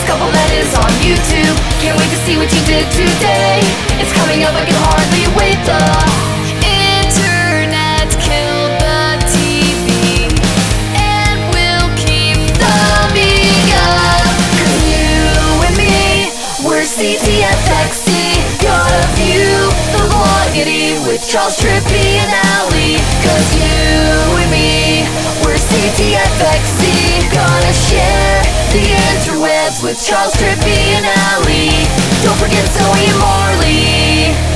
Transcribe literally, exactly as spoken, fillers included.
couple that is on YouTube. Can't wait to see what you did today. It's coming up, I can hardly wait. The internet killed the T V and will keep thumbing up. Cause you and me, we're C T F X C. Gotta view the Vlogity with Charles Trippy and Ali. Cause you and me, we're C T F X C. Gonna share the interwebs with Charles Trippy and Ali. Don't forget Zoe and Marley.